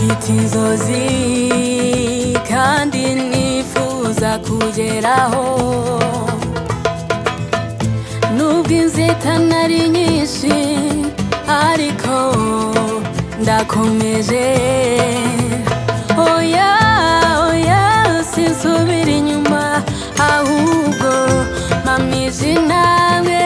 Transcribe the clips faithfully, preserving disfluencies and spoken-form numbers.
mfite inzozi kandi nifuza kugeraho nubwo inzitane ari nyinshi ariko ndakomeje oya oya sinsubira inyuma ahubwo mpamije intambwe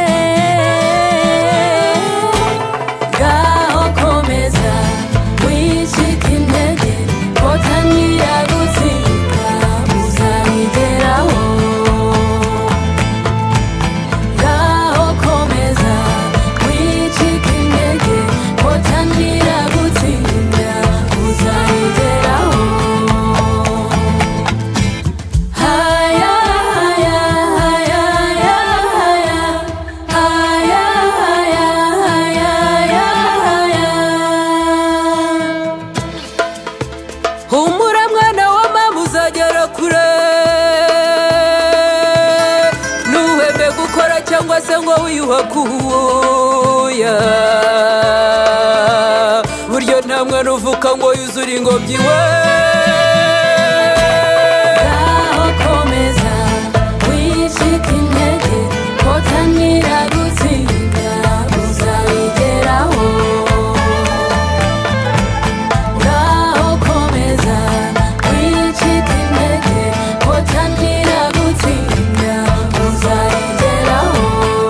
ngaho komeza wicika intege kotanira gutsinda uzabigeraho ngaho komeza wicika intege kotanira gutsinda uzabigeraho haya haya haya haya haya haya haya haya humura mwana wa mama uzagera kure ntuhebe gukora cyangwa se ngo wiyuhakuya buryo nta mwana uvuka ngo yuzure ingobyi we ngaho komeza wicika intege kotanira gutsinda uzabigeraho ngaho komeza wicika intege kotanira gutsinda uzabigeraho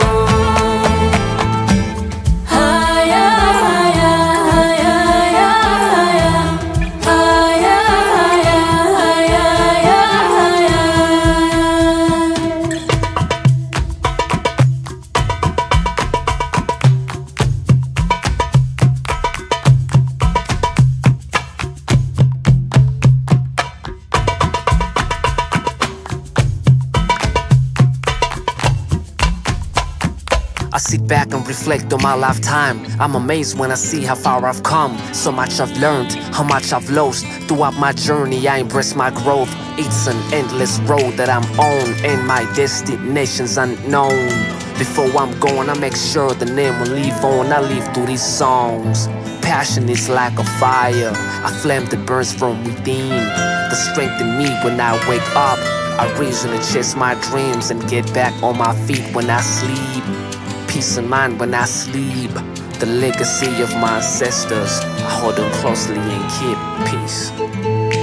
haya haya haya haya haya haya haya I sit back and reflect on my lifetime. I'm amazed when I see how far I've come. So much I've learned, how much I've lost. Throughout my journey, I embrace my growth. It's an endless road that I'm on, and my destination's unknown. Before I'm gone, I make sure the name will live on. I live through these songs. Passion is like a fire, a flame that burns from within. The strength in me when I wake up. I reason to chase my dreams and get back on my feet when I sleep. Peace of mind when I sleep. The legacy of my ancestors, I hold them closely and keep peace.